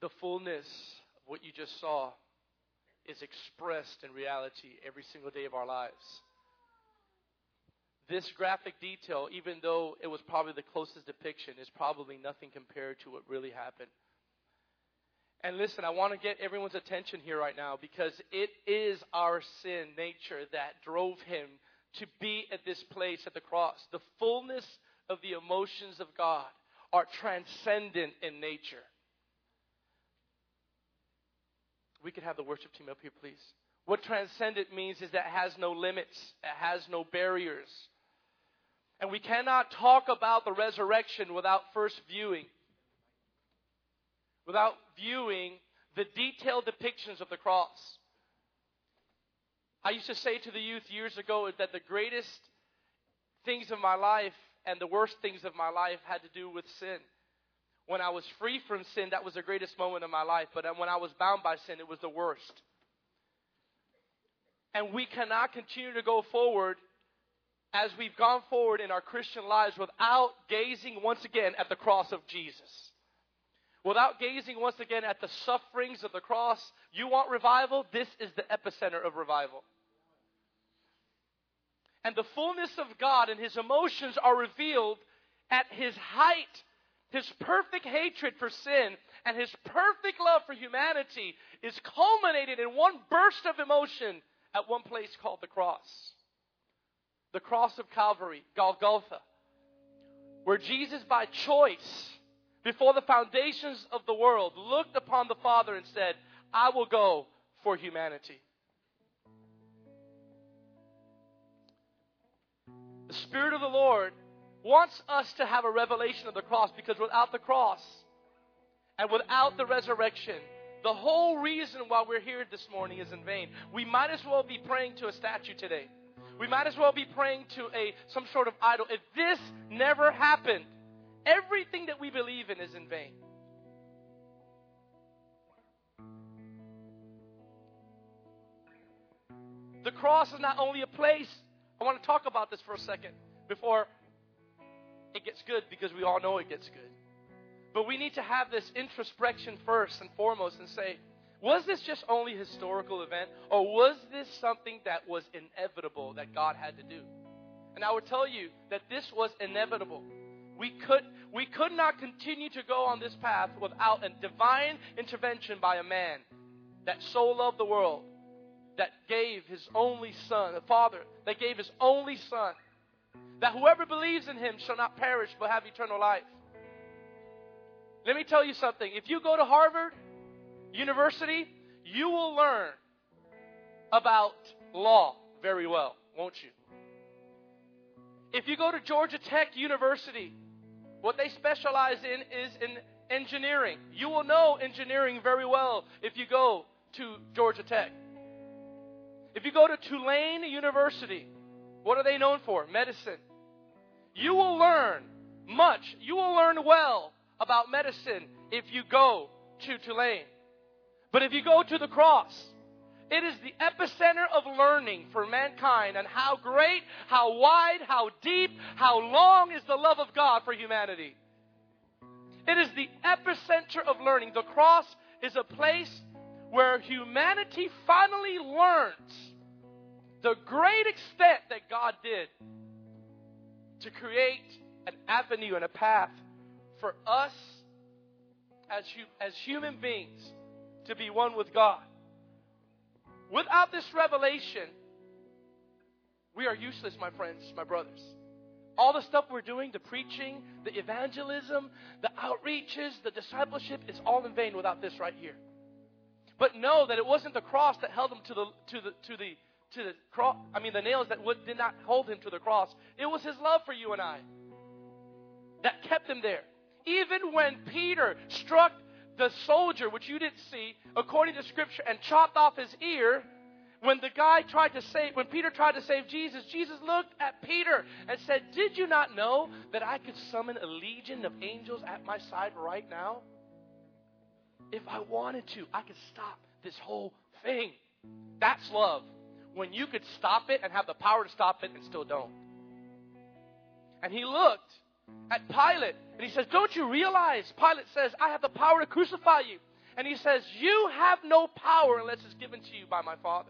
the fullness of what you just saw is expressed in reality every single day of our lives. This graphic detail, even though it was probably the closest depiction, is probably nothing compared to what really happened. And listen, I want to get everyone's attention here right now, because it is our sin nature that drove him to be at this place at the cross. The fullness of the emotions of God are transcendent in nature. We could have the worship team up here, please. What transcendent means is that it has no limits. It has no barriers. And we cannot talk about the resurrection without viewing the detailed depictions of the cross. I used to say to the youth years ago that the greatest things of my life and the worst things of my life had to do with sin. When I was free from sin, that was the greatest moment of my life. But when I was bound by sin, it was the worst. And we cannot continue to go forward as we've gone forward in our Christian lives without gazing once again at the cross of Jesus. Without gazing once again at the sufferings of the cross. You want revival? This is the epicenter of revival. And the fullness of God and His emotions are revealed at His height. His perfect hatred for sin and His perfect love for humanity is culminated in one burst of emotion at one place called the cross. The cross of Calvary, Golgotha, where Jesus by choice, before the foundations of the world, looked upon the Father and said, I will go for humanity. The Spirit of the Lord wants us to have a revelation of the cross, because without the cross and without the resurrection, the whole reason why we're here this morning is in vain. We might as well be praying to a statue today. We might as well be praying to some sort of idol. If this never happened, everything that we believe in is in vain. The cross is not only a place. I want to talk about this for a second before it gets good, because we all know it gets good. But we need to have this introspection first and foremost and say, was this just only a historical event, or was this something that was inevitable that God had to do? And I would tell you that this was inevitable. We could not continue to go on this path without a divine intervention by a man that so loved the world, that gave His only Son, a Father that gave His only Son, that whoever believes in Him shall not perish but have eternal life. Let me tell you something. If you go to Harvard University, you will learn about law very well, won't you? If you go to Georgia Tech University, what they specialize in is in engineering. You will know engineering very well if you go to Georgia Tech. If you go to Tulane University, what are they known for? Medicine. You will learn much. You will learn well about medicine if you go to Tulane. But if you go to the cross, it is the epicenter of learning for mankind, and how great, how wide, how deep, how long is the love of God for humanity. It is the epicenter of learning. The cross is a place where humanity finally learns the great extent that God did to create an avenue and a path for us as human beings to be one with God. Without this revelation, we are useless, my friends, my brothers. All the stuff we're doing, the preaching, the evangelism, the outreaches, the discipleship, is all in vain without this right here. But know that it wasn't the cross that held him to the cross. I mean, the nails that did not hold him to the cross. It was His love for you and I that kept him there. Even when Peter struck the soldier, which you didn't see, according to Scripture, and chopped off his ear, when Peter tried to save Jesus, Jesus looked at Peter and said, did you not know that I could summon a legion of angels at my side right now? If I wanted to, I could stop this whole thing. That's love. When you could stop it and have the power to stop it and still don't. And he looked at Pilate and he says, don't you realize, Pilate says, I have the power to crucify you. And he says, you have no power unless it's given to you by my Father.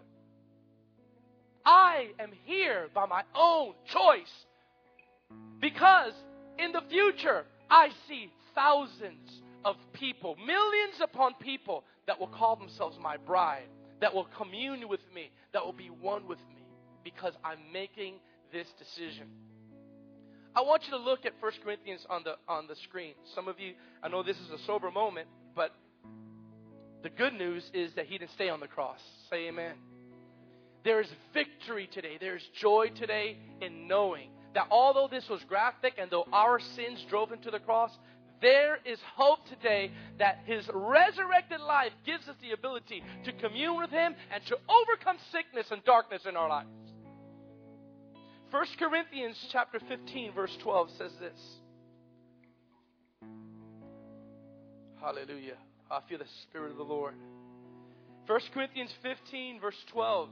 I am here by my own choice. Because in the future, I see thousands of people, millions upon people that will call themselves my bride, that will commune with me, that will be one with me, because I'm making this decision. I want you to look at 1 Corinthians on the screen. Some of you, I know this is a sober moment, but the good news is that he didn't stay on the cross. Say amen. There is victory today. There is joy today in knowing that although this was graphic and though our sins drove him to the cross, there is hope today that his resurrected life gives us the ability to commune with him and to overcome sickness and darkness in our lives. 1 Corinthians chapter 15, verse 12 says this. Hallelujah. I feel the Spirit of the Lord. 1 Corinthians 15, verse 12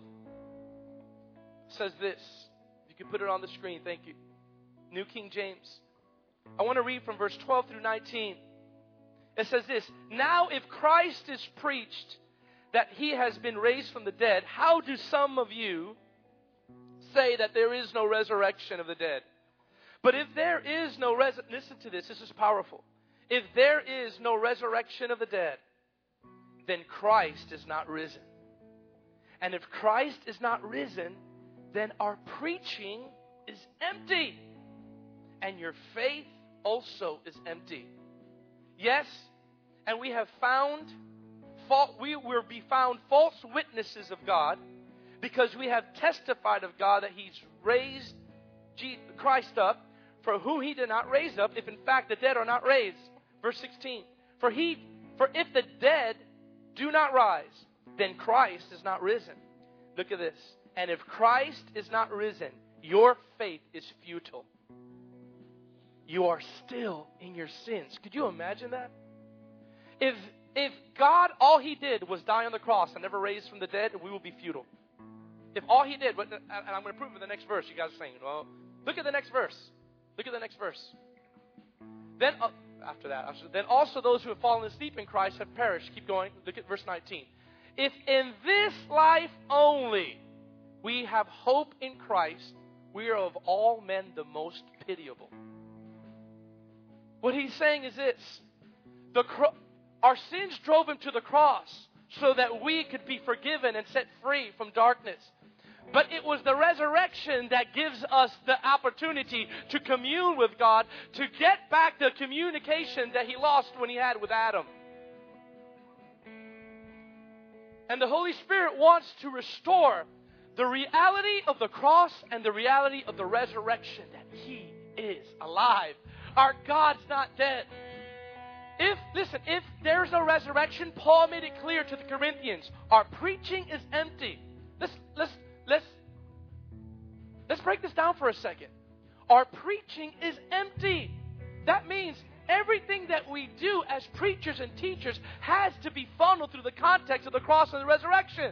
says this. You can put it on the screen. Thank you. New King James. I want to read from verse 12 through 19. It says this. Now if Christ is preached that he has been raised from the dead, how do some of you say that there is no resurrection of the dead? But if there is no listen to this. This is powerful. If there is no resurrection of the dead, then Christ is not risen. And if Christ is not risen, then our preaching is empty, and your faith also is empty. Yes, and we have found we will be found false witnesses of God, because we have testified of God that he's raised Christ up, for whom he did not raise up, if in fact the dead are not raised. Verse 16. For if the dead do not rise, then Christ is not risen. Look at this. And if Christ is not risen, your faith is futile. You are still in your sins. Could you imagine that? If God, all he did was die on the cross and never raised from the dead, we will be futile. If all he did, and I'm going to prove in the next verse, you guys are saying, well, look at the next verse. Look at the next verse. Then, after that, then also those who have fallen asleep in Christ have perished. Keep going. Look at verse 19. If in this life only we have hope in Christ, we are of all men the most pitiable. What he's saying is this. Our sins drove him to the cross so that we could be forgiven and set free from darkness. But it was the resurrection that gives us the opportunity to commune with God, to get back the communication that he lost when he had with Adam. And the Holy Spirit wants to restore the reality of the cross and the reality of the resurrection, that he is alive. Our God's not dead. If there's no resurrection, Paul made it clear to the Corinthians, our preaching is empty. Let's break this down for a second. Our preaching is empty. That means everything that we do as preachers and teachers has to be funneled through the context of the cross and the resurrection.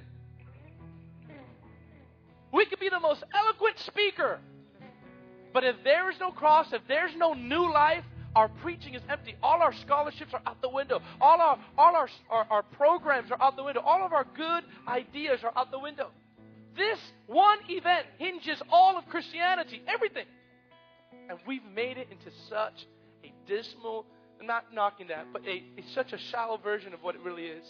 We could be the most eloquent speaker, but if there is no cross, if there's no new life, our preaching is empty. All our scholarships are out the window. All our programs are out the window. All of our good ideas are out the window. This one event hinges all of Christianity, everything. And we've made it into such a dismal, I'm not knocking that, but it's such a shallow version of what it really is.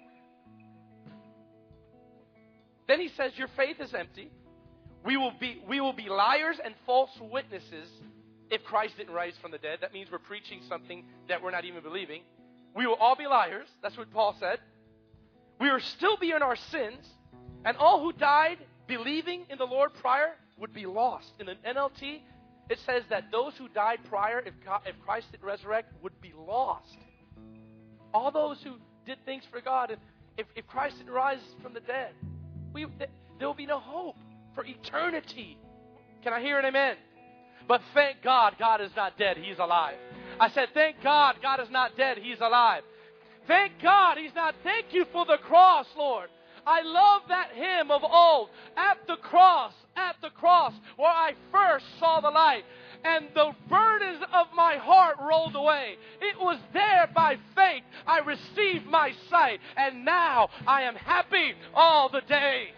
Then he says, your faith is empty. We will be liars and false witnesses if Christ didn't rise from the dead. That means we're preaching something that we're not even believing. We will all be liars. That's what Paul said. We will still be in our sins. And all who died believing in the Lord prior would be lost. In the NLT, it says that those who died prior, if Christ didn't resurrect, would be lost. All those who did things for God, if Christ didn't rise from the dead, there will be no hope for eternity. Can I hear an amen? But thank God, God is not dead. He's alive. I said, thank God, God is not dead. He's alive. Thank God, He's not. Thank you for the cross, Lord. I love that hymn of old. At the cross, where I first saw the light. and the burdens of my heart rolled away. It was there by faith. I received my sight, and now I am happy all the day.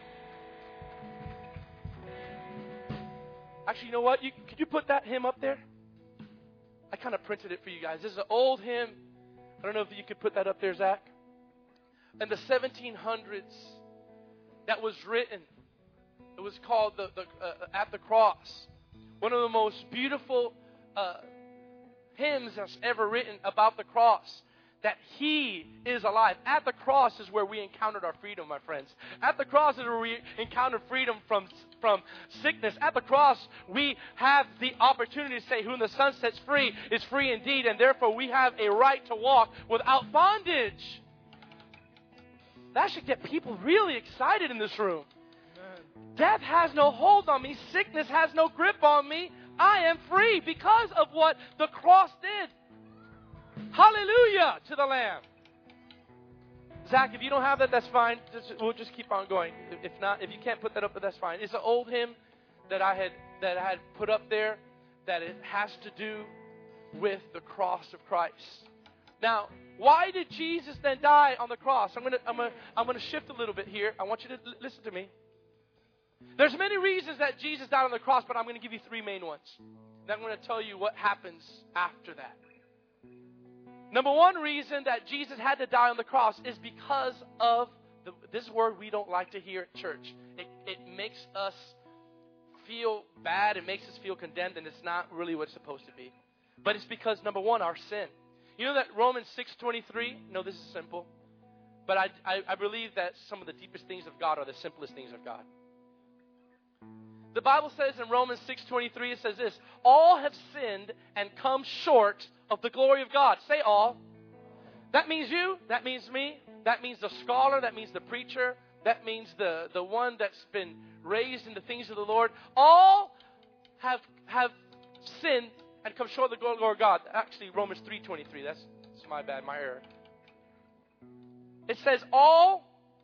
Actually, you know what? Could you put that hymn up there? I kind of printed it for you guys. This is an old hymn. I don't know if you could put that up there, Zach. In the 1700s, that was written. It was called At the Cross. One of the most beautiful hymns that's ever written about the cross. That He is alive. At the cross is where we encountered our freedom, my friends. At the cross is where we encountered freedom from sickness. At the cross, we have the opportunity to say, whom the Son sets free is free indeed. And therefore, we have a right to walk without bondage. That should get people really excited in this room. Amen. Death has no hold on me. Sickness has no grip on me. I am free because of what the cross did. Hallelujah to the Lamb. Zach, if you don't have that, that's fine. We'll just keep on going. If not, if you can't put that up, that's fine. It's an old hymn that I had put up there that it has to do with the cross of Christ. Now, why did Jesus then die on the cross? I'm gonna shift a little bit here. I want you to listen to me. There's many reasons that Jesus died on the cross, but I'm going to give you three main ones. And I'm going to tell you what happens after that. Number one reason that Jesus had to die on the cross is because of this word we don't like to hear at church. It makes us feel bad. It makes us feel condemned, and it's not really what it's supposed to be. But it's because, number one, our sin. You know that Romans 6:23? No, this is simple. But I believe that some of the deepest things of God are the simplest things of God. The Bible says in Romans 6:23, it says this: all have sinned and come short of the glory of God. Say all. That means you. That means me. That means the scholar. That means the preacher. That means the one that's been raised in the things of the Lord. All have sinned and come short of the glory of God. Actually, Romans 3:23. That's my bad, my error. It says all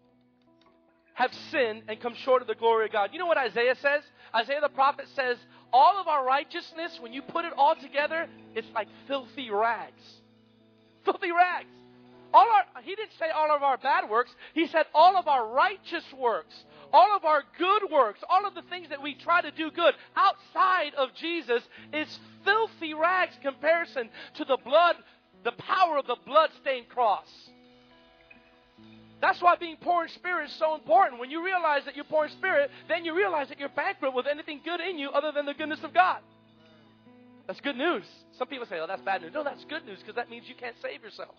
have sinned and come short of the glory of God. You know what Isaiah says? Isaiah the prophet says, all of our righteousness, when you put it all together, it's like filthy rags. Filthy rags. He didn't say all of our bad works. He said all of our righteous works, all of our good works, all of the things that we try to do good outside of Jesus is filthy rags in comparison to the blood, the power of the blood-stained cross. That's why being poor in spirit is so important. When you realize that you're poor in spirit, then you realize that you're bankrupt with anything good in you other than the goodness of God. That's good news. Some people say, oh, that's bad news. No, that's good news because that means you can't save yourself.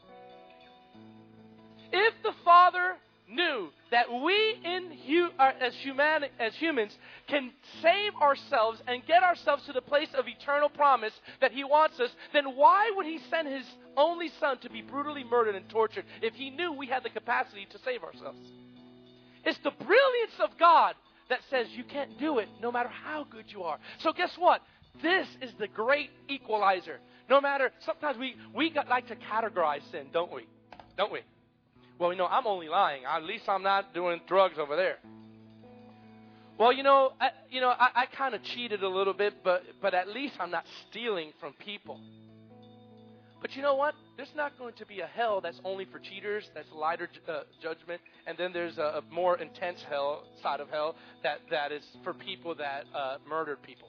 If the Father knew that we as humans can save ourselves and get ourselves to the place of eternal promise that He wants us, then why would He send His only Son to be brutally murdered and tortured if He knew we had the capacity to save ourselves? It's the brilliance of God that says you can't do it no matter how good you are. So guess what? This is the great equalizer. No matter, sometimes we like to categorize sin, don't we? Don't we? Well, I'm only lying. At least I'm not doing drugs over there. Well, I kind of cheated a little bit, but at least I'm not stealing from people. But you know what? There's not going to be a hell that's only for cheaters, that's lighter judgment, and then there's a more intense side of hell that is for people that murdered people.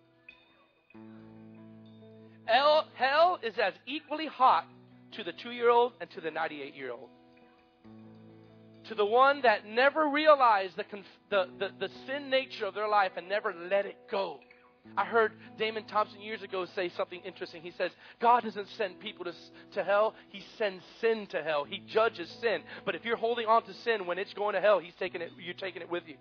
Hell is as equally hot to the 2-year-old and to the 98-year-old. To the one that never realized the sin nature of their life and never let it go. I heard Damon Thompson years ago say something interesting. He says, God doesn't send people to hell. He sends sin to hell. He judges sin. But if you're holding on to sin when it's going to hell, you're taking it with you.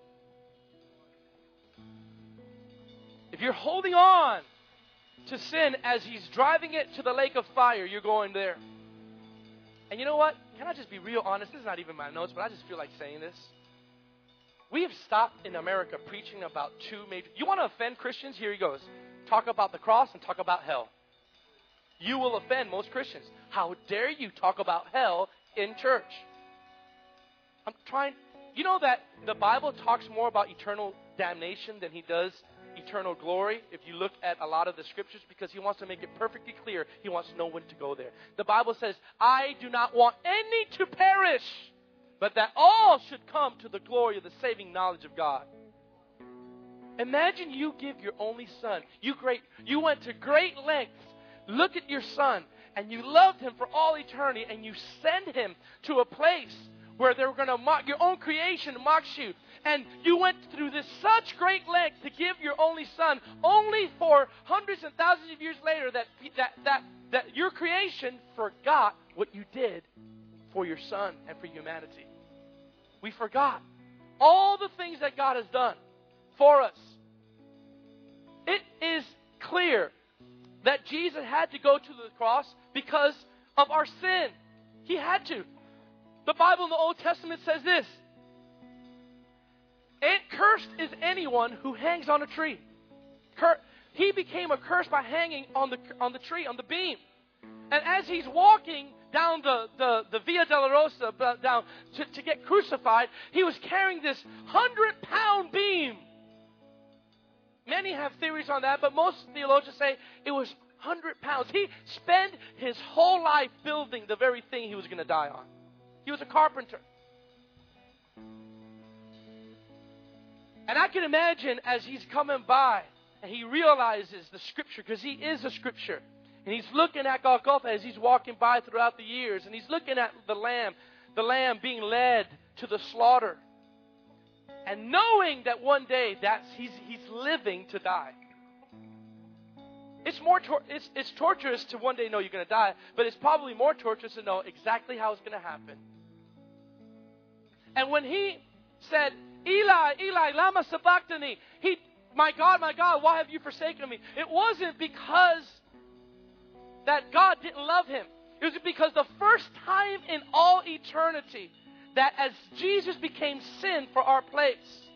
If you're holding on to sin as He's driving it to the lake of fire, you're going there. And you know what? Can I just be real honest? This is not even my notes, but I just feel like saying this. We have stopped in America preaching about two major... You want to offend Christians? Here he goes. Talk about the cross and talk about hell. You will offend most Christians. How dare you talk about hell in church? You know that the Bible talks more about eternal damnation than He does eternal glory, if you look at a lot of the scriptures, because he wants to make it perfectly clear. He wants no one to go there. The Bible says, I do not want any to perish, but that all should come to the glory of the saving knowledge of God. Imagine you give your only son. You went to great lengths. Look at your son, and you loved him for all eternity, and you send him to a place where they were going to mock your own creation, mocks you. And you went through this such great length to give your only son, only for hundreds and thousands of years later that your creation forgot what you did for your son and for humanity. We forgot all the things that God has done for us. It is clear that Jesus had to go to the cross because of our sin. He had to. The Bible in the Old Testament says this: and cursed is anyone who hangs on a tree. He became a curse by hanging on the tree, on the beam. And as he's walking down the Via Dolorosa, down to get crucified, he was carrying this 100-pound beam. Many have theories on that, but most theologians say it was 100 pounds. He spent his whole life building the very thing he was going to die on. He was a carpenter. And I can imagine as he's coming by and he realizes the Scripture, because he is a Scripture. And he's looking at Golgotha as he's walking by throughout the years. And he's looking at the lamb being led to the slaughter. And knowing that one day he's living to die. It's torturous to one day know you're going to die, but it's probably more torturous to know exactly how it's going to happen. And when he said, Eli, Eli, lama sabachthani, my God, why have you forsaken me? It wasn't because that God didn't love him. It was because the first time in all eternity that as Jesus became sin for our place,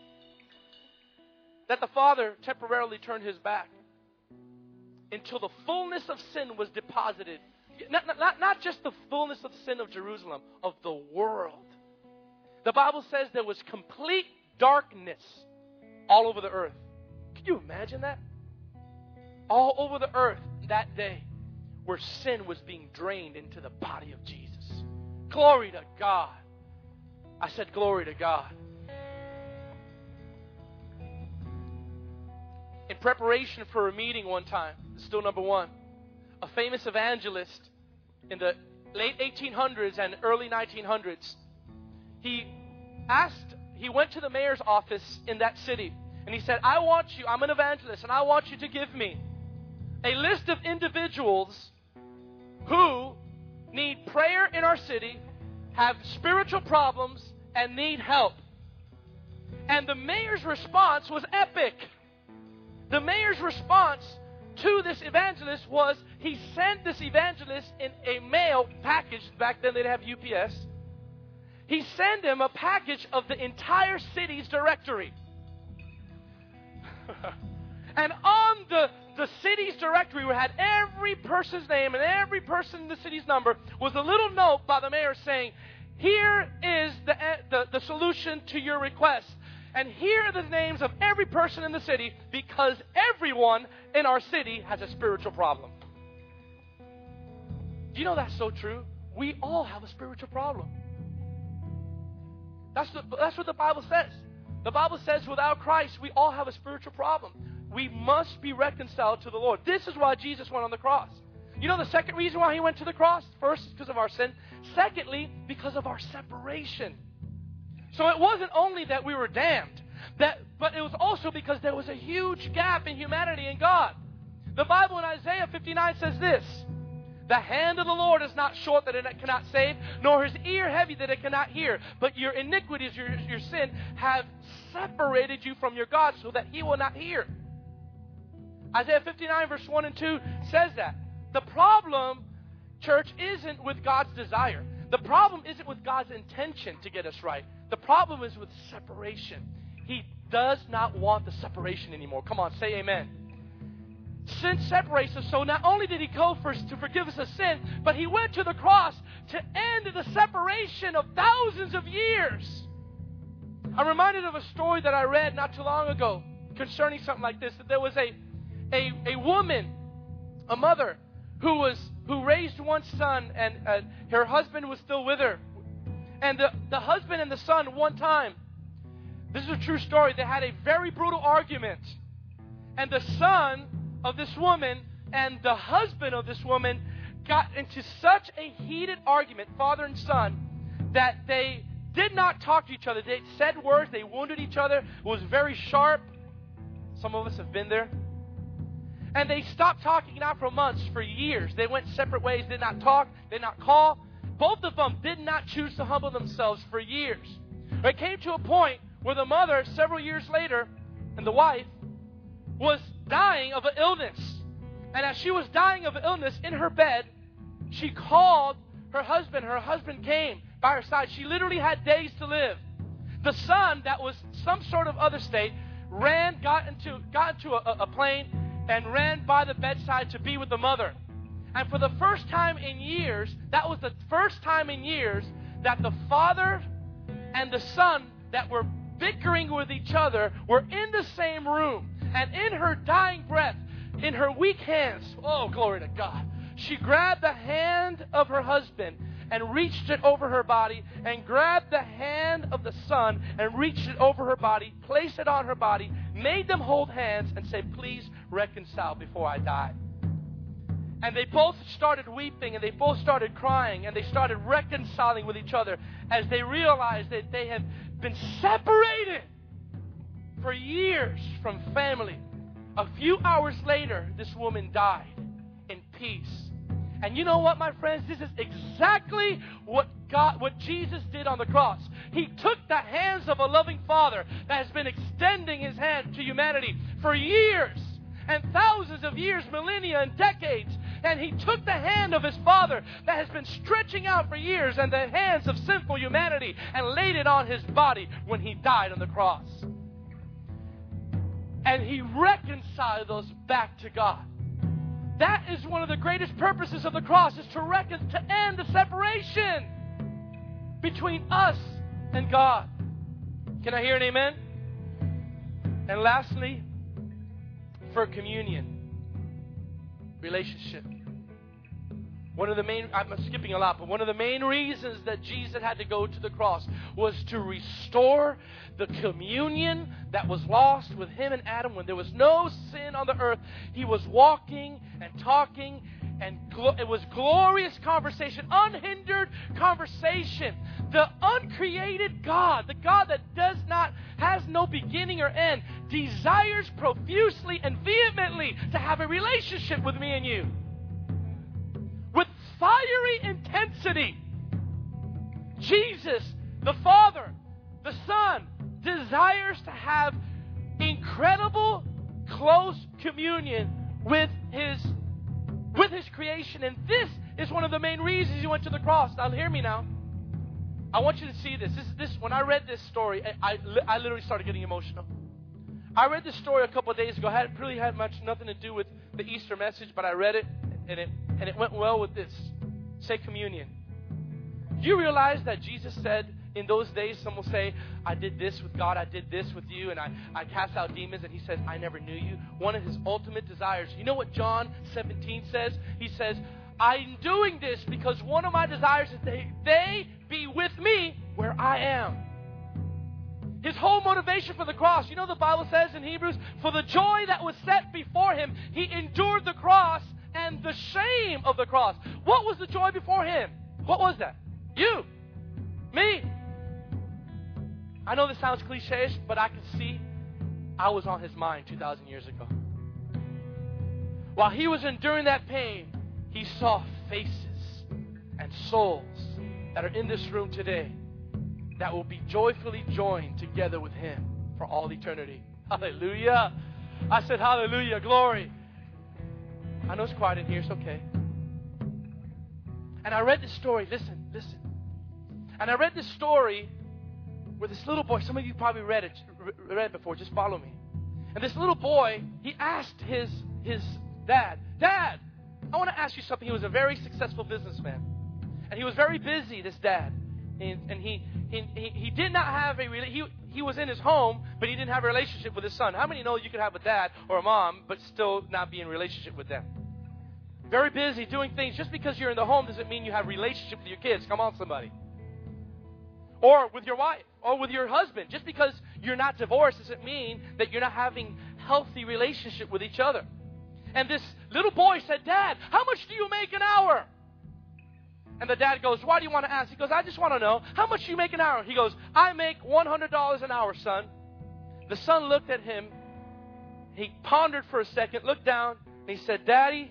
that the Father temporarily turned his back until the fullness of sin was deposited. Not just the fullness of sin of Jerusalem, of the world. The Bible says there was complete darkness all over the earth. Can you imagine that? All over the earth that day, where sin was being drained into the body of Jesus. Glory to God. I said glory to God. In preparation for a meeting one time, still number one, a famous evangelist in the late 1800s and early 1900s, he went to the mayor's office in that city and he said, I'm an evangelist, and I want you to give me a list of individuals who need prayer in our city, have spiritual problems, and need help. And the mayor's response was epic. The mayor's response to this evangelist was he sent this evangelist in a mail package. Back then they'd have UPS. He sent him a package of the entire city's directory. And on the city's directory, where had every person's name and every person in the city's number, was a little note by the mayor saying, here is the solution to your request. And here are the names of every person in the city, because everyone in our city has a spiritual problem. Do you know that's so true? We all have a spiritual problem. That's what the Bible says. The Bible says without Christ, we all have a spiritual problem. We must be reconciled to the Lord. This is why Jesus went on the cross. You know the second reason why he went to the cross? First, because of our sin. Secondly, because of our separation. So it wasn't only that we were damned, but it was also because there was a huge gap in humanity and God. The Bible in Isaiah 59 says this: the hand of the Lord is not short that it cannot save, nor his ear heavy that it cannot hear. But your iniquities, your sin, have separated you from your God so that he will not hear. Isaiah 59 verse 1 and 2 says that. The problem, church, isn't with God's desire. The problem isn't with God's intention to get us right. The problem is with separation. He does not want the separation anymore. Come on, say amen. Sin separates us, so not only did he go to forgive us of sin, but he went to the cross to end the separation of thousands of years. I'm reminded of a story that I read not too long ago concerning something like this, that there was a woman, a mother, who raised one son, and her husband was still with her. And the husband and the son, one time, this is a true story, they had a very brutal argument. And the son of this woman and the husband of this woman got into such a heated argument, father and son, that they did not talk to each other. They said words, they wounded each other. It was very sharp. Some of us have been there. And they stopped talking, not for months, for years. They went separate ways, did not talk, did not call. Both of them did not choose to humble themselves for years. It came to a point where the mother, several years later, and the wife, was dying of an illness. And as she was dying of an illness in her bed, she called her husband. Her husband came by her side. She literally had days to live. The son, that was some sort of other state, got into a plane and ran by the bedside to be with the mother. And for the first time in years, that was the first time in years that the father and the son that were bickering with each other were in the same room. And in her dying breath, in her weak hands, oh, glory to God, she grabbed the hand of her husband and reached it over her body, and grabbed the hand of the son and reached it over her body, placed it on her body, made them hold hands and said, please reconcile before I die. And they both started weeping, and they both started crying, and they started reconciling with each other as they realized that they had been separated for years from family. A few hours later, this woman died in peace. And you know what, my friends? This is exactly what Jesus did on the cross. He took the hands of a loving Father that has been extending His hand to humanity for years and thousands of years, millennia and decades. And He took the hand of His Father that has been stretching out for years and the hands of sinful humanity and laid it on His body when He died on the cross. And He reconciled us back to God. That is one of the greatest purposes of the cross, is to end the separation between us and God. Can I hear an amen? And lastly, for communion, relationship. I'm skipping a lot, but one of the main reasons that Jesus had to go to the cross was to restore the communion that was lost with Him and Adam when there was no sin on the earth. He was walking and talking, and it was glorious conversation, unhindered conversation. The uncreated God, the God that has no beginning or end, desires profusely and vehemently to have a relationship with me and you. With fiery intensity, Jesus, the Father, the Son, desires to have incredible, close communion with His creation. And this is one of the main reasons He went to the cross. Now, hear me now. I want you to see this. When I read this story, I literally started getting emotional. I read this story a couple of days ago. It really had nothing to do with the Easter message, but I read it, and it went well with this. Say communion. Do you realize that Jesus said in those days, some will say, I did this with God, I did this with you, and I cast out demons, and He says, I never knew you. One of His ultimate desires. You know what John 17 says? He says, I'm doing this because one of my desires is that they be with me where I am. His whole motivation for the cross, you know, the Bible says in Hebrews, for the joy that was set before Him, He endured the cross and the shame of the cross. What was the joy before Him? What was that? You. Me. I know this sounds cliche-ish, but I can see I was on His mind 2,000 years ago. While He was enduring that pain, He saw faces and souls that are in this room today that will be joyfully joined together with Him for all eternity. Hallelujah. I said hallelujah, glory. I know it's quiet in here, it's okay. And I read this story, listen. And I read this story where this little boy, some of you probably read it before, just follow me. And this little boy, he asked his dad, Dad, I want to ask you something. He was a very successful businessman. And he was very busy, this dad. And he did not have he was in his home, but he didn't have a relationship with his son. How many know you could have a dad or a mom, but still not be in a relationship with them? Very busy doing things. Just because you're in the home doesn't mean you have a relationship with your kids. Come on, somebody. Or with your wife, or with your husband. Just because you're not divorced doesn't mean that you're not having healthy relationship with each other. And this little boy said, Dad, how much do you make an hour? And the dad goes, why do you want to ask? He goes, I just want to know, how much do you make an hour? He goes, I make $100 an hour, son. The son looked at him. He pondered for a second, looked down, and he said, Daddy,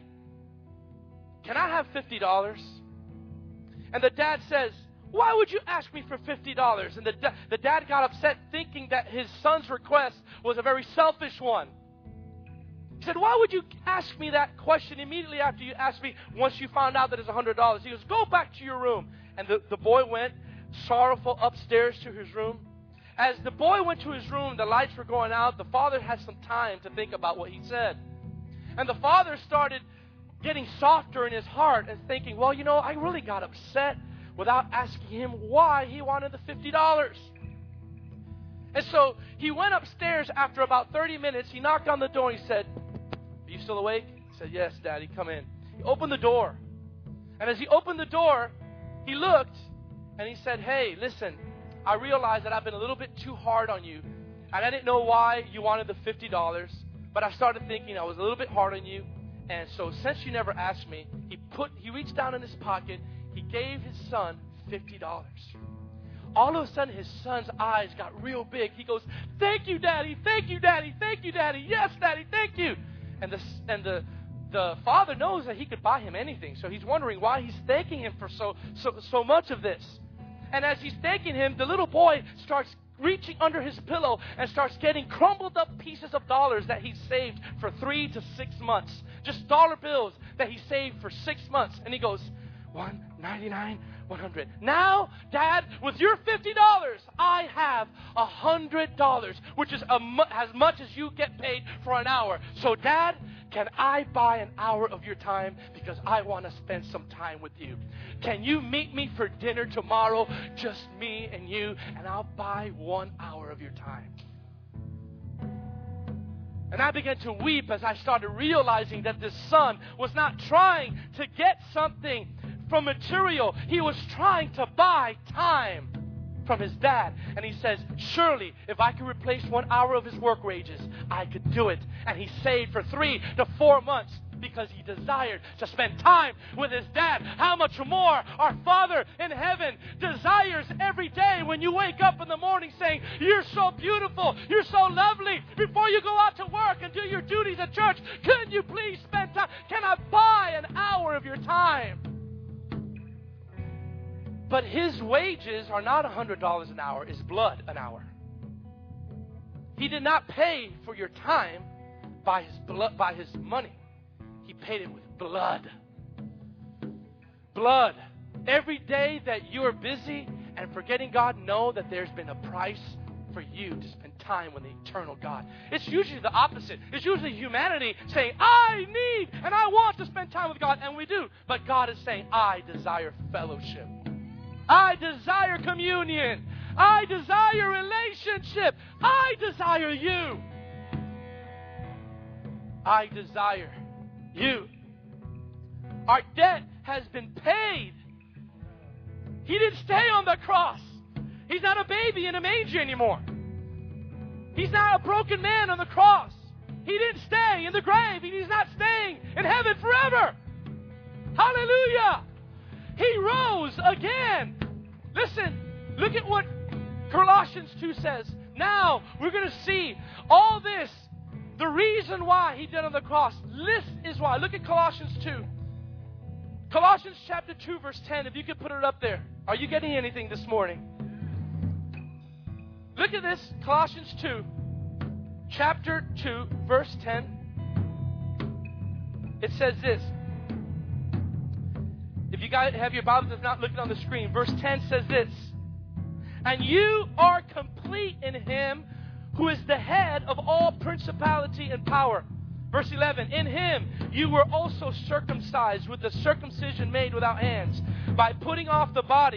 can I have $50? And the dad says, why would you ask me for $50? And the dad got upset, thinking that his son's request was a very selfish one. He said, why would you ask me that question immediately after you asked me once you found out that it's $100? He goes, go back to your room. And the boy went sorrowful upstairs to his room. As the boy went to his room, the lights were going out. The father had some time to think about what he said. And the father started getting softer in his heart and thinking, well, I really got upset without asking him why he wanted the $50. And so he went upstairs after about 30 minutes. He knocked on the door and he said, are you still awake? He said, yes, Daddy, come in. He opened the door. And as he opened the door, he looked and he said, hey, listen, I realized that I've been a little bit too hard on you. And I didn't know why you wanted the $50. But I started thinking I was a little bit hard on you. And so since you never asked me, he reached down in his pocket. He gave his son $50. All of a sudden, his son's eyes got real big. He goes, thank you, Daddy. Thank you, Daddy. Thank you, Daddy. Yes, Daddy. Thank you. And the father knows that he could buy him anything. So he's wondering why he's thanking him for so much of this. And as he's thanking him, the little boy starts reaching under his pillow and starts getting crumbled up pieces of dollars that he saved for 3 to 6 months. Just dollar bills that he saved for 6 months. And he goes, $1.99, $100. Now, Dad, with your $50, I have $100, which is as much as you get paid for an hour. So, Dad, can I buy an hour of your time because I want to spend some time with you? Can you meet me for dinner tomorrow, just me and you, and I'll buy 1 hour of your time? And I began to weep as I started realizing that this son was not trying to get something from material. He was trying to buy time from his dad. And he says, surely if I could replace 1 hour of his work wages, I could do it. And he saved for 3 to 4 months because he desired to spend time with his dad. How much more our Father in heaven desires every day when you wake up in the morning saying, you're so beautiful, you're so lovely. Before you go out to work and do your duties at church, could you please spend time? Can I buy an hour of your time? But his wages are not $100 an hour, it's blood an hour. He did not pay for your time by his blood, by his money. He paid it with blood. Blood. Every day that you are busy and forgetting God, know that there's been a price for you to spend time with the eternal God. It's usually the opposite. It's usually humanity saying, I need and I want to spend time with God, and we do. But God is saying, I desire fellowship. I desire communion. I desire relationship. I desire you. I desire you. Our debt has been paid. He didn't stay on the cross. He's not a baby in a manger anymore. He's not a broken man on the cross. He didn't stay in the grave. He's not staying in heaven forever. Hallelujah. He rose again. Listen, look at what Colossians 2 says. Now we're going to see all this. The reason why he did on the cross. This is why. Look at Colossians 2. Colossians chapter 2 verse 10. If you could put it up there. Are you getting anything this morning? Look at this. Colossians 2. Chapter 2 verse 10. It says this. If you guys have your Bibles, if not, look it on the screen. Verse 10 says this. And you are complete in Him who is the head of all principality and power. Verse 11. In Him you were also circumcised with the circumcision made without hands, by putting off the body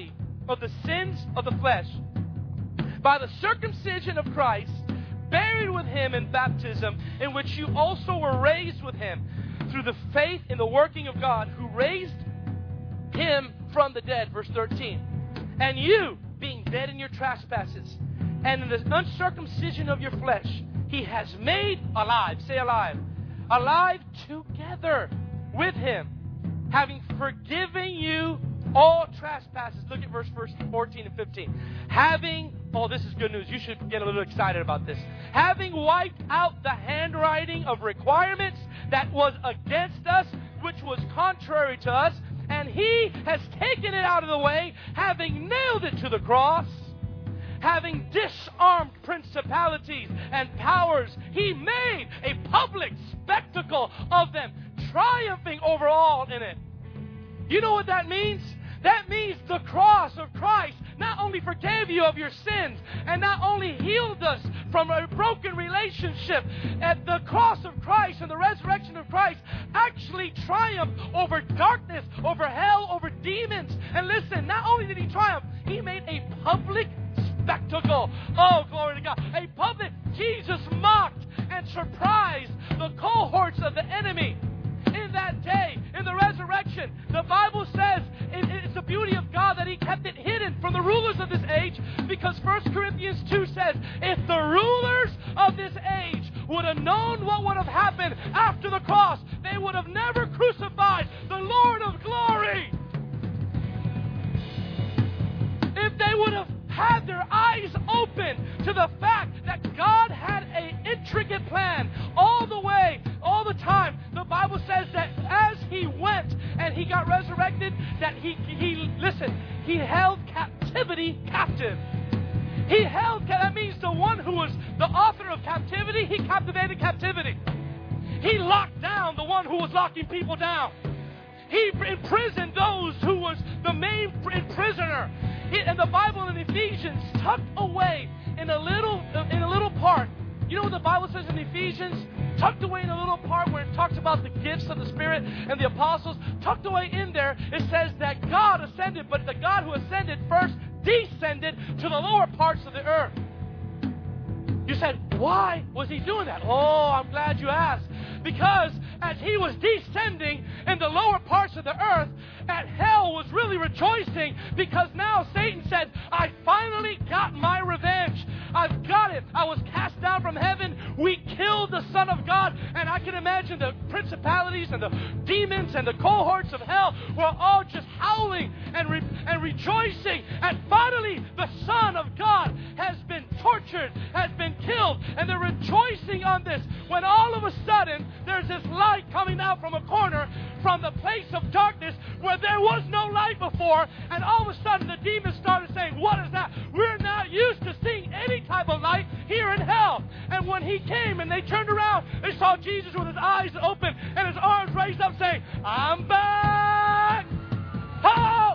of the sins of the flesh, by the circumcision of Christ, buried with him in baptism, in which you also were raised with him, through the faith in the working of God, who raised him from the dead. Verse 13. And you, being dead in your trespasses, and in the uncircumcision of your flesh, he has made alive. Say alive. Alive together with him, having forgiven you all trespasses. Look at verse 14 and 15. This is good news. You should get a little excited about this. Having wiped out the handwriting of requirements that was against us, which was contrary to us, and he has taken it out of the way, having nailed it to the cross, having disarmed principalities and powers, he made a public spectacle of them, triumphing over all in it. You know what that means? That means the cross of Christ not only forgave you of your sins and not only healed us from a broken relationship, at the cross of Christ and the resurrection of Christ actually triumphed over darkness, over hell, over demons. And listen, not only did he triumph, he made a public spectacle. Oh, glory to God. A public. Jesus mocked and surprised the cohorts of the enemy. In that day, in the resurrection, the Bible says it's the beauty of God that he kept it hidden from the rulers of this age, because 1 Corinthians 2 says, if the rulers of this age would have known what would have happened after the cross, they would have never crucified the Lord of glory. If they would have had their eyes open to the fact that God had an intricate plan all the way, all the time. The Bible says that as he went and he got resurrected, that he held captivity captive. That means the one who was the author of captivity, he captivated captivity. He locked down the one who was locking people down. He imprisoned those who was the main prisoner. And the Bible in Ephesians, tucked away in a little part. You know what the Bible says in Ephesians? Tucked away in a little part where it talks about the gifts of the Spirit and the apostles. Tucked away in there, it says that God ascended, but the God who ascended first descended to the lower parts of the earth. You said, why was he doing that? Oh, I'm glad you asked. Because as he was descending in the lower parts of the earth, and hell was really rejoicing, because now Satan said, I finally got my revenge. I've got it. I was cast down from heaven. We killed the Son of God. And I can imagine the principalities and the demons and the cohorts of hell were all just howling and rejoicing. And finally, the Son of God has been tortured, has been killed. And they're rejoicing on this. When all of a sudden, there's this light coming out from a corner from the place of darkness where there was no light before. And all of a sudden, the demons started saying, what is that? We're not used to seeing any type of light here in hell. And when he came and they turned around, they saw Jesus with his eyes open and his arms raised up saying, I'm back. Hello.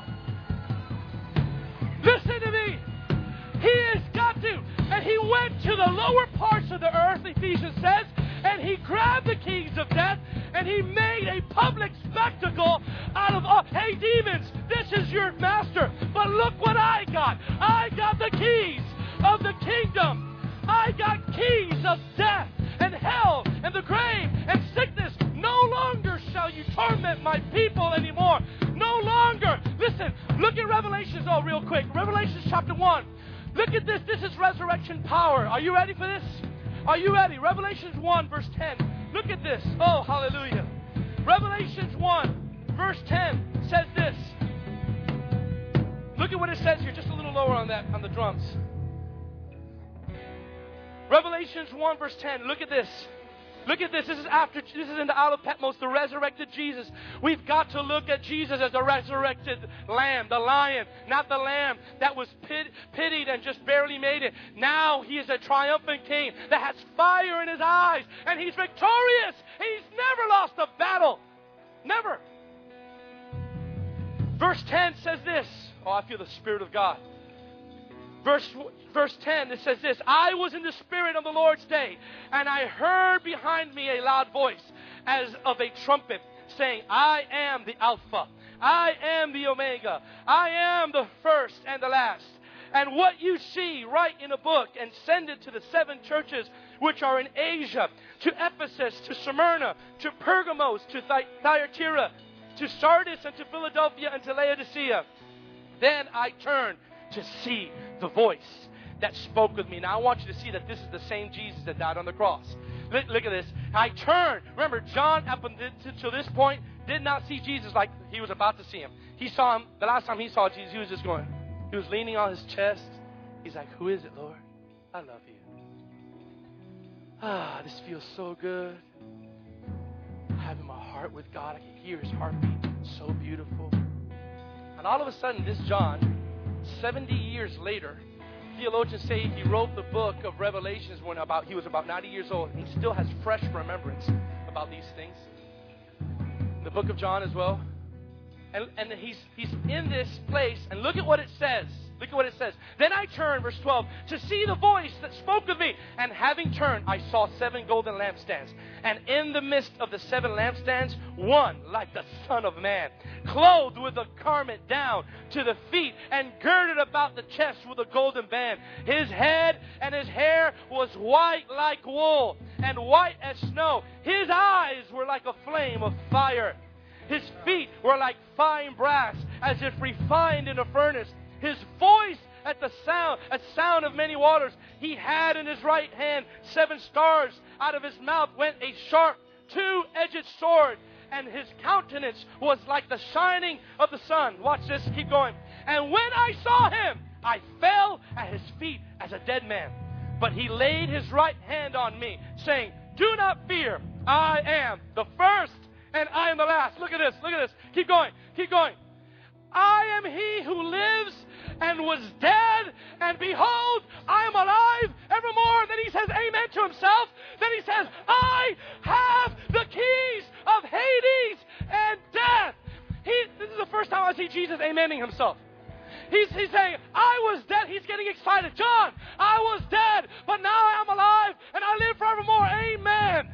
Listen to me. He has got to. And he went to the lower parts of the earth, Ephesians says, and he grabbed the keys of death and he made a public spectacle out of all. Hey, demons, this is your master. But look what I got. I got the keys of the kingdom. I got keys of death and hell and the grave and sickness. No longer shall you torment my people anymore. No longer. Listen, look at Revelations, real quick. Revelations chapter 1. Look at this. This is resurrection power. Are you ready for this? Are you ready? Revelations 1, verse 10. Look at this. Oh, hallelujah. Revelations 1, verse 10 says this. Look at what it says here. Just a little lower on that, on the drums. Revelations 1, verse 10. Look at this. Look at this. This is in the Isle of Patmos, the resurrected Jesus. We've got to look at Jesus as the resurrected lamb, the lion, not the lamb that was pitied and just barely made it. Now he is a triumphant king that has fire in his eyes, and he's victorious. He's never lost a battle. Never. Verse 10 says this. Oh, I feel the Spirit of God. Verse 10, it says this. I was in the Spirit on the Lord's day, and I heard behind me a loud voice as of a trumpet saying, I am the Alpha. I am the Omega. I am the first and the last. And what you see, write in a book and send it to the 7 churches which are in Asia, to Ephesus, to Smyrna, to Pergamos, to Thyatira, to Sardis, and to Philadelphia, and to Laodicea. Then I turned to see the voice that spoke with me. Now I want you to see that this is the same Jesus that died on the cross. Look at this. I turned. Remember, John, up until this point, did not see Jesus like he was about to see him. He saw him, the last time he saw Jesus, he was just going, he was leaning on his chest. He's like, who is it, Lord? I love you. This feels so good. Having my heart with God. I can hear his heartbeat. So beautiful. And all of a sudden, this John, 70 years later, theologians say he wrote the book of Revelations when he was about 90 years old. He still has fresh remembrance about these things. The book of John as well. And he's in this place, and look at what it says. Look at what it says. Then I turned, verse 12, to see the voice that spoke with me. And having turned, I saw 7 golden lampstands. And in the midst of the 7 lampstands, one like the Son of Man, clothed with a garment down to the feet, and girded about the chest with a golden band. His head and his hair was white like wool, and white as snow. His eyes were like a flame of fire. His feet were like fine brass, as if refined in a furnace. His voice at the sound of many waters. He had in his right hand 7 stars. Out of his mouth went a sharp, 2-edged sword. And his countenance was like the shining of the sun. Watch this, keep going. And when I saw him, I fell at his feet as a dead man. But he laid his right hand on me, saying, do not fear. I am the first and I am the last. Look at this, look at this. Keep going, keep going. I am he who lives and was dead, and behold, I am alive evermore. Then he says amen to himself. Then he says, I have the keys of Hades and death. This is the first time I see Jesus amening himself. He's saying, I was dead. He's getting excited. John, I was dead, but now I am alive, and I live forevermore. Amen.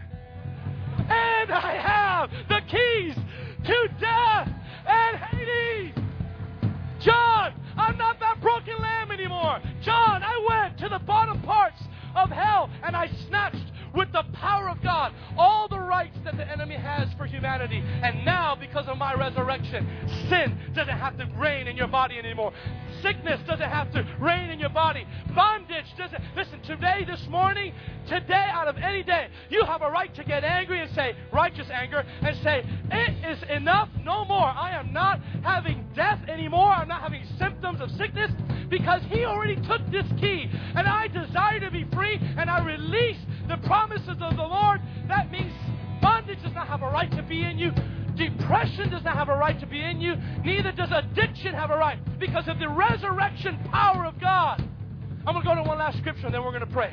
And I have the keys to death and Hades. John, I'm not that broken lamb anymore. John, I went to the bottom parts of hell, and I snatched with the power of God all the rights that the enemy has for humanity. And now, because of my resurrection, sin doesn't have to reign in your body anymore. Sickness doesn't have to reign in your body. Bondage doesn't. Listen, today, this morning, today, out of any day, you have a right to get angry and say, righteous anger, and say, it is enough, no more. I am not having death anymore. I'm not having symptoms of sickness, because he already took this key. And I desire to be free, and I release the promises of the Lord. That means bondage does not have a right to be in you. Depression does not have a right to be in you. Neither does addiction have a right, because of the resurrection power of God. I'm going to go to one last scripture, and then we're going to pray.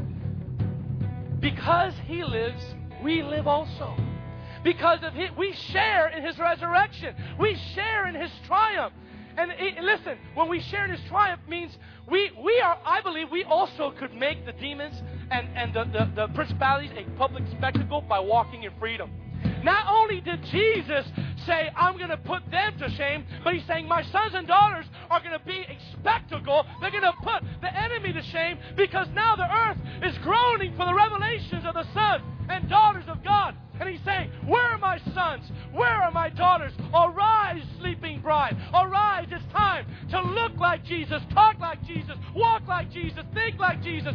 Because he lives, we live also. Because of him, we share in his resurrection. We share in his triumph. And listen, when we share in his triumph, means we are, I believe, we also could make the demons and the principalities a public spectacle by walking in freedom. Not only did Jesus say, I'm going to put them to shame, but he's saying, my sons and daughters are going to be a spectacle. They're going to put the enemy to shame, because now the earth is groaning for the revelations of the sons and daughters of God. And he's saying, where are my sons? Where are my daughters? Arise, sleeping bride. Arise, it's time to look like Jesus, talk like Jesus, walk like Jesus, think like Jesus.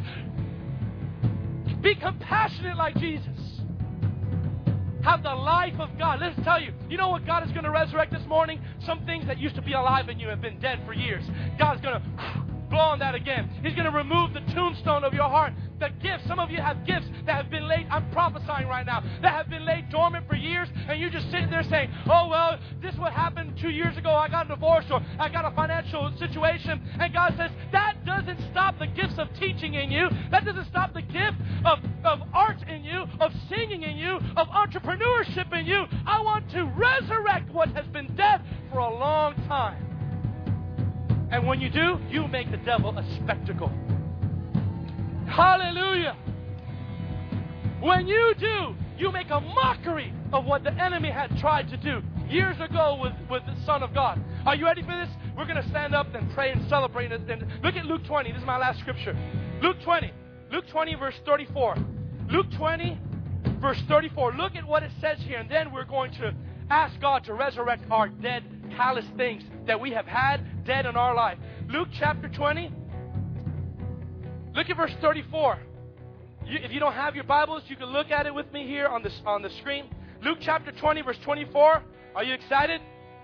Be compassionate like Jesus. Have the life of God. Let's tell you, you know what God is going to resurrect this morning? Some things that used to be alive in you have been dead for years. God's going to blow on that again. He's going to remove the tombstone of your heart. The gifts, some of you have gifts that have been laid, I'm prophesying right now, that have been laid dormant for years, and you're just sitting there saying, oh, well, this is what happened 2 years ago. I got a divorce, or I got a financial situation. And God says, that doesn't stop the gifts of teaching in you. That doesn't stop the gift of art in you, of singing in you, of entrepreneurship in you. I want to resurrect what has been dead for a long time. And when you do, you make the devil a spectacle. Hallelujah. When you do, you make a mockery of what the enemy had tried to do. years ago with the Son of God. Are you ready for this? We're going to stand up and pray and celebrate. And look at Luke 20. This is my last scripture. Luke 20, verse 34. Luke 20, verse 34. Look at what it says here. And then we're going to ask God to resurrect our dead, callous things that we have had dead in our life. Luke chapter 20. Look at verse 34. If you don't have your Bibles, you can look at it with me here on the screen. Luke chapter 20, verse 24. Are you excited?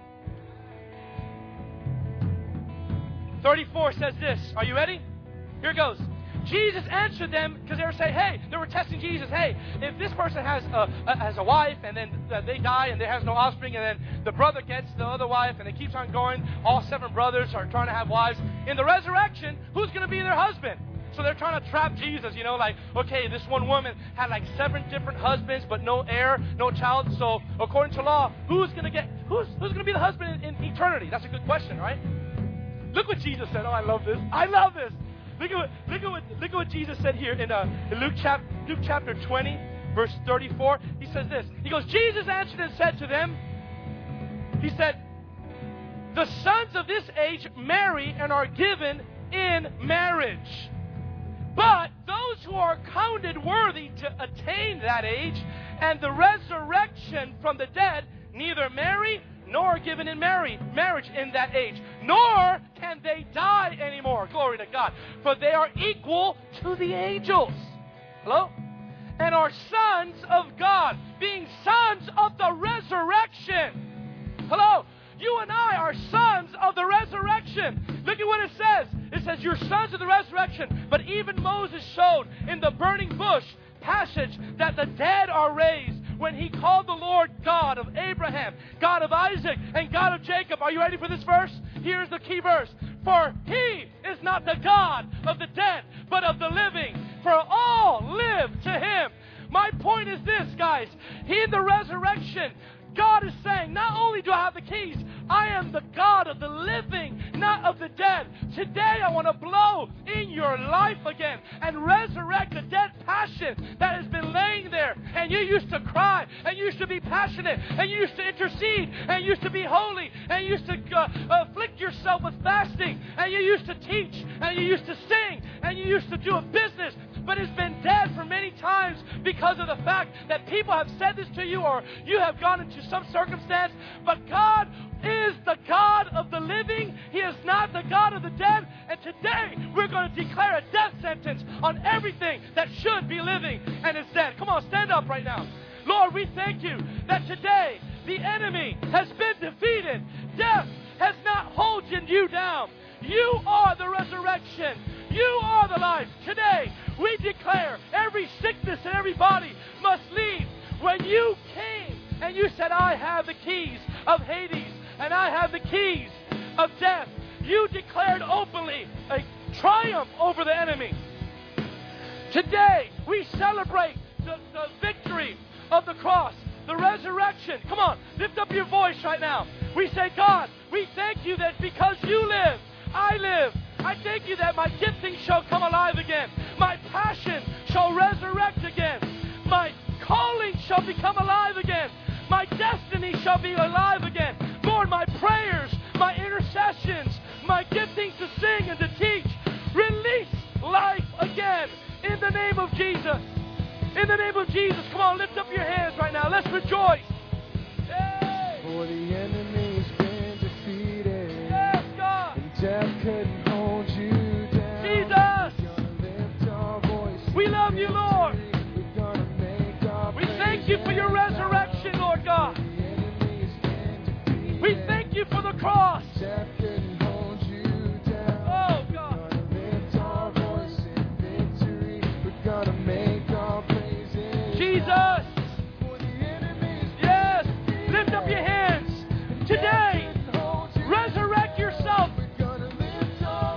34 says this. Are you ready? Here it goes. Jesus answered them, because they were saying, hey, they were testing Jesus. Hey, if this person has a wife and then they die and they has no offspring, and then the brother gets the other wife and it keeps on going, all 7 brothers are trying to have wives. In the resurrection, who's going to be their husband? So they're trying to trap Jesus, like, okay, this one woman had like 7 different husbands, but no heir, no child. So according to law, who's going to be the husband in eternity? That's a good question, right? Look what Jesus said. Oh, I love this. I love this. Look at what Jesus said here in Luke chapter 20, verse 34. He says this. He goes, Jesus answered and said to them, he said, the sons of this age marry and are given in marriage. But those who are counted worthy to attain that age and the resurrection from the dead neither marry nor are given in marriage in that age, nor can they die anymore. Glory to God. For they are equal to the angels. Hello? And are sons of God, being sons of the resurrection. Hello? You and I are sons of the resurrection. Look at what it says. It says, you're sons of the resurrection. But even Moses showed in the burning bush passage that the dead are raised when he called the Lord God of Abraham, God of Isaac, and God of Jacob. Are you ready for this verse? Here's the key verse. For he is not the God of the dead, but of the living. For all live to him. My point is this, guys. In the resurrection, God is saying, not only do I have the keys, I am the God of the living, not of the dead. Today I want to blow in your life again and resurrect the dead passion that has been laying there. And you used to cry, and you used to be passionate, and you used to intercede, and you used to be holy, and you used to afflict yourself with fasting, and you used to teach, and you used to sing, and you used to do a business. But it's been dead for many times because of the fact that people have said this to you, or you have gone into some circumstance. But God is the God of the living. He is not the God of the dead. And today we're going to declare a death sentence on everything that should be living and is dead. Come on, stand up right now. Lord, we thank you that today the enemy has been defeated. Death has not holden you down. You are the resurrection. You are the life. Today, we declare every sickness in every body must leave. When you came and you said, I have the keys of Hades and I have the keys of death, you declared openly a triumph over the enemy. Today, we celebrate the victory of the cross, the resurrection. Come on, lift up your voice right now. We say, God, we thank you that because you live, I live. I thank you that my gifting shall come alive again. My passion shall resurrect again. My calling shall become alive again. My destiny shall be alive again. Lord, my prayers, my intercessions, my gifting to sing and to teach, release life again in the name of Jesus. In the name of Jesus. Come on, lift up your hands right now. Let's rejoice. Hey. For the enemy's been defeated. Yes, God. And death couldn't hold you down. Jesus. We're gonna lift our voice. We love you, Lord. We're gonna make our We thank you for your resurrection, Lord God. The enemy's been defeated. We thank you for the cross. Death couldn't hold you down. Oh, God. We're gonna lift our voice in victory. We're gonna make our praises. Jesus. For the enemy's Yes. Lift up your hands. Today, resurrect yourself. we're gonna lift our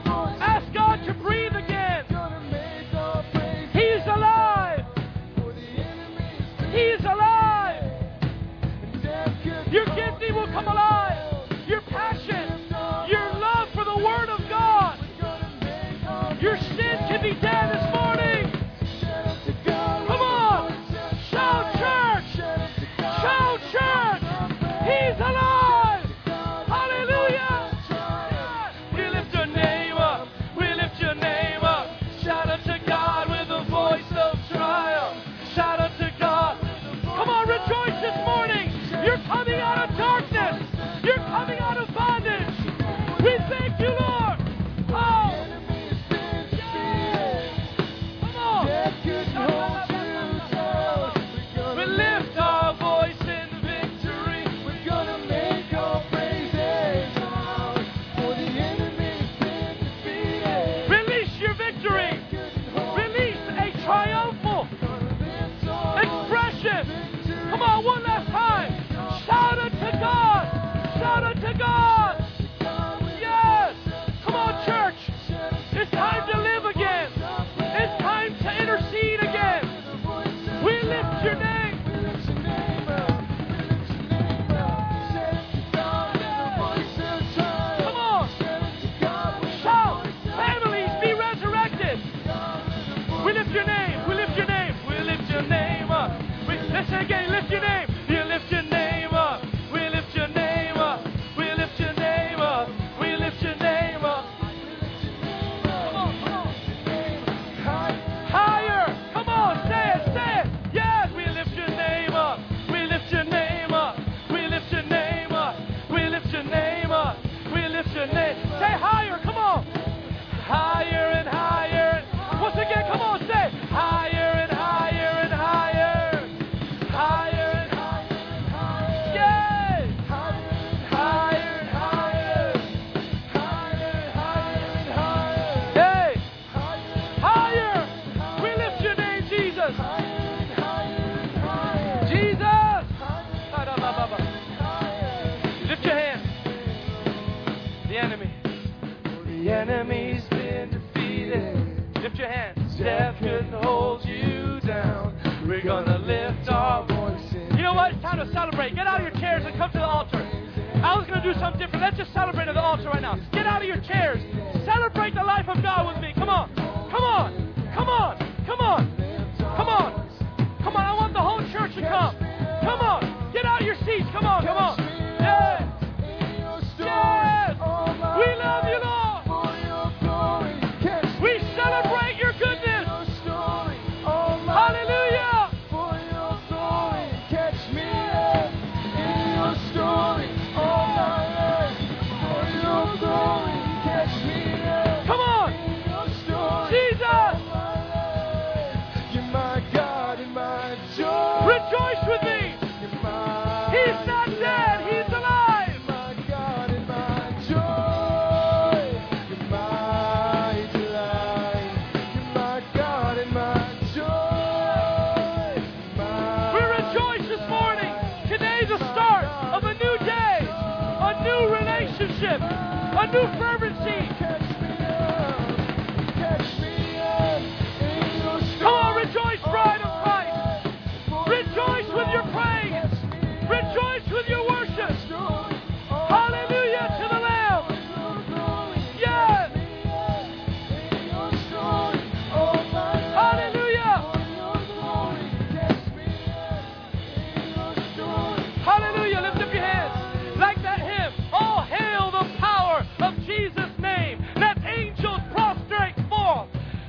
celebrate. Get out of your chairs and come to the altar. I was going to do something different. Let's just celebrate at the altar right now. Get out of your chairs. Celebrate the life of God with me. Come on. Come on. Come on. Come on. Come on. Come on. I want the whole church to come. Come on. Get out of your seats. Come on. Come on. Yes. Yes. We love you, Lord. We celebrate your goodness. Hallelujah. Come on. Jesus. Rejoice with me. He's not dead. He's alive. We rejoice this morning. Today's the start of a new day, a new relationship, a new fervency. Come on, rejoice, bride of Christ. Rejoice with your praise. Rejoice with your worship. Hallelujah to the Lamb. Yes. Hallelujah. Hallelujah. Lift up your hands like that hymn. Oh, hail the power of Jesus' name. Let angels prostrate fall.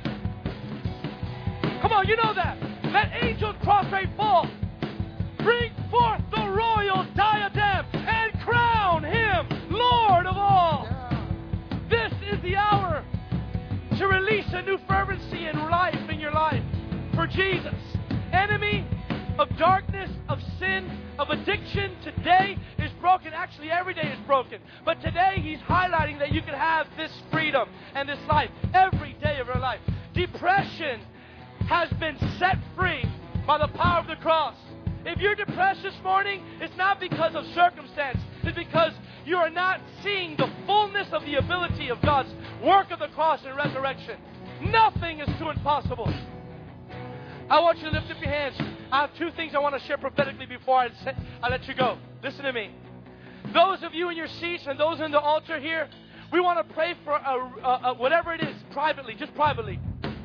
Come on, you know that. Let angels prostrate fall. Bring forth the royal diadem and crown him Lord of all. This is the hour to release a new fervency in life, in your life, for Jesus. Enemy of darkness, of sin, of addiction, today is broken. Actually, every day is broken. But today, he's highlighting that you can have this freedom and this life every day of your life. Depression has been set free by the power of the cross. If you're depressed this morning, it's not because of circumstance. It's because you are not seeing the fullness of the ability of God's work of the cross and resurrection. Nothing is too impossible. I want you to lift up your hands. I have two things I want to share prophetically before I let you go. Listen to me. Those of you in your seats and those in the altar here, we want to pray for whatever it is, privately, just privately,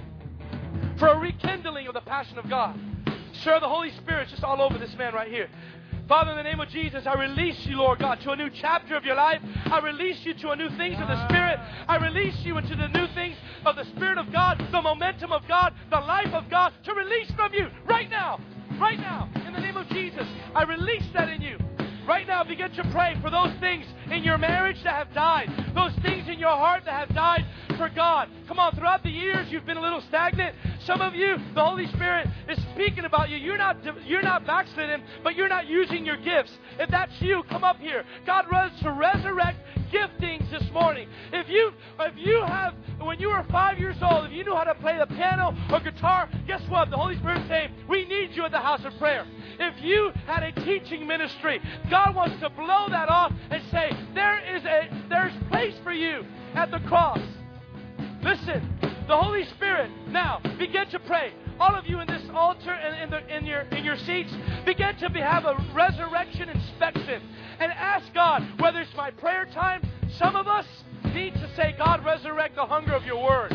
for a rekindling of the passion of God. Sure, the Holy Spirit's just all over this man right here. Father, in the name of Jesus, I release you, Lord God, to a new chapter of your life. I release you to a new things of the Spirit. I release you into the new things of the Spirit of God, the momentum of God, the life of God, to release from you right now, in the name of Jesus. I release that in you. Right now, begin to pray for those things in your marriage that have died, those things in your heart that have died for God. Come on, throughout the years, you've been a little stagnant. Some of you, the Holy Spirit is speaking about you. You're not backsliding, but you're not using your gifts. If that's you, come up here. God wants to resurrect giftings this morning. If you have, when you were 5 years old, if you knew how to play the piano or guitar, guess what? The Holy Spirit's saying, we need you at the house of prayer. If you had a teaching ministry, God wants to blow that off and say, there's place for you at the cross. Listen, the Holy Spirit, now, begin to pray. All of you in this altar and in your seats, begin to have a resurrection inspection and ask God, whether it's my prayer time, some of us need to say, God, resurrect the hunger of your word.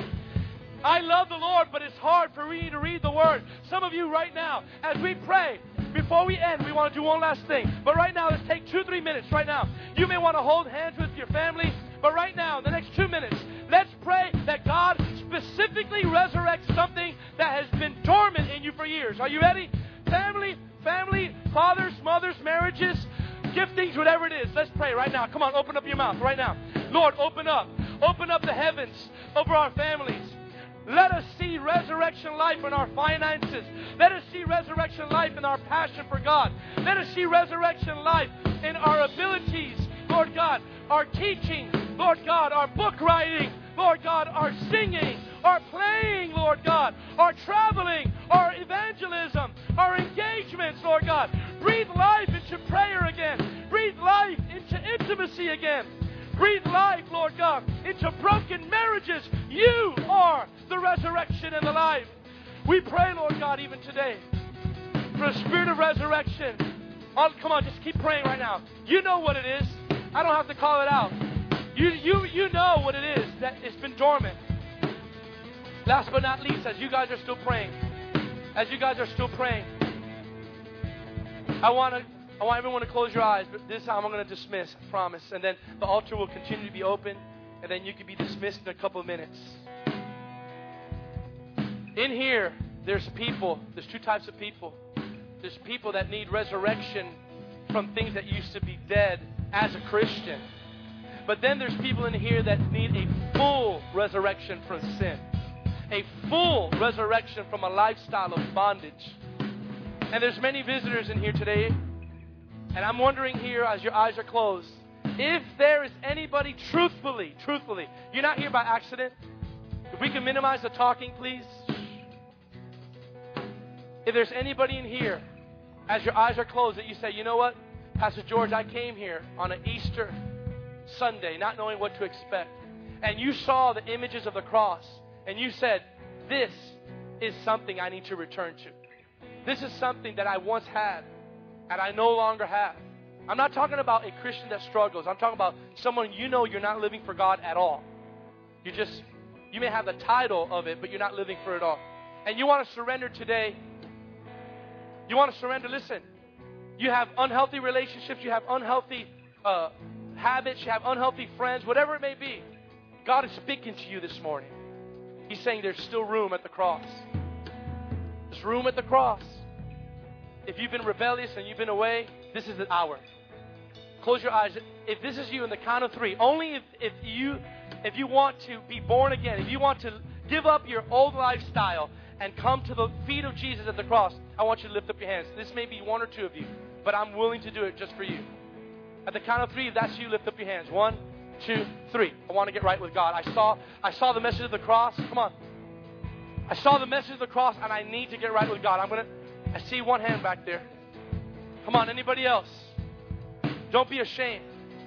I love the Lord, but it's hard for me to read the word. Some of you right now, as we pray, before we end, we want to do one last thing. But right now, let's take 2-3 minutes right now. You may want to hold hands with your family, but right now, in the next 2 minutes, let's pray that God specifically resurrects something that has been dormant in you for years. Are you ready? Family, fathers, mothers, marriages, giftings, whatever it is. Let's pray right now. Come on, open up your mouth right now. Lord, open up the heavens over our families. Let us see resurrection life in our finances. Let us see resurrection life in our passion for God. Let us see resurrection life in our abilities, Lord God, our teaching, Lord God, our book writing, Lord God, our singing, our playing, Lord God, our traveling, our evangelism, our engagements, Lord God. Breathe life into prayer again. Breathe life into intimacy again. Breathe life, Lord God, into broken marriages. You are the resurrection and the life. We pray, Lord God, even today, for a spirit of resurrection Oh, come on, just keep praying right now. You know what it is. I don't have to call it out. You know what it is that it's been dormant. Last but not least, as you guys are still praying, I want everyone to close your eyes, but this time I'm going to dismiss, I promise. And then the altar will continue to be open, and then you can be dismissed in a couple of minutes. In here, there's two types of people. There's people that need resurrection from things that used to be dead as a Christian. But then there's people in here that need a full resurrection from sin. A full resurrection from a lifestyle of bondage. And there's many visitors in here today. And I'm wondering here, as your eyes are closed, if there is anybody truthfully, you're not here by accident. If we can minimize the talking, please. If there's anybody in here, as your eyes are closed, that you say, you know what, Pastor George, I came here on an Easter Sunday, not knowing what to expect. And you saw the images of the cross, and you said, this is something I need to return to. This is something that I once had, and I no longer have. I'm not talking about a Christian that struggles. I'm talking about someone you know you're not living for God at all. You may have the title of it, but you're not living for it all. And you want to surrender today. You want to surrender, listen. You have unhealthy relationships, you have unhealthy habits, you have unhealthy friends, whatever it may be. God is speaking to you this morning. He's saying there's still room at the cross. There's room at the cross. If you've been rebellious and you've been away, this is the hour. Close your eyes. If this is you in the count of 3, only if you want to be born again, if you want to give up your old lifestyle and come to the feet of Jesus at the cross, I want you to lift up your hands. This may be 1 or 2 of you, but I'm willing to do it just for you. At the count of 3, if that's you, lift up your hands. 1, 2, 3. I want to get right with God. I saw the message of the cross. Come on. I saw the message of the cross, and I need to get right with God. I see 1 hand back there. Come on, anybody else? Don't be ashamed.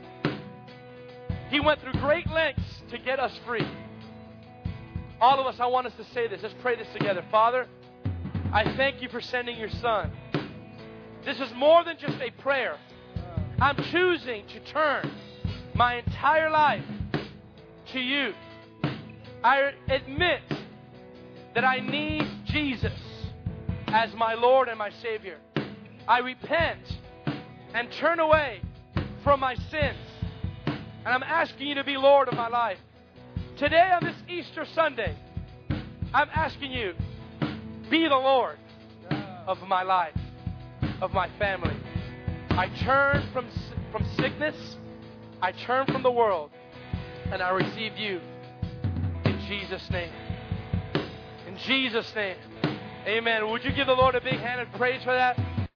He went through great lengths to get us free. All of us, I want us to say this. Let's pray this together. Father, I thank you for sending your Son. This is more than just a prayer. I'm choosing to turn my entire life to you. I admit that I need Jesus as my Lord and my Savior. I repent and turn away from my sins. And I'm asking you to be Lord of my life. Today on this Easter Sunday, I'm asking you, be the Lord of my life, of my family. I turn from sickness, I turn from the world, and I receive you in Jesus' name. In Jesus' name. Amen. Would you give the Lord a big hand of praise for that?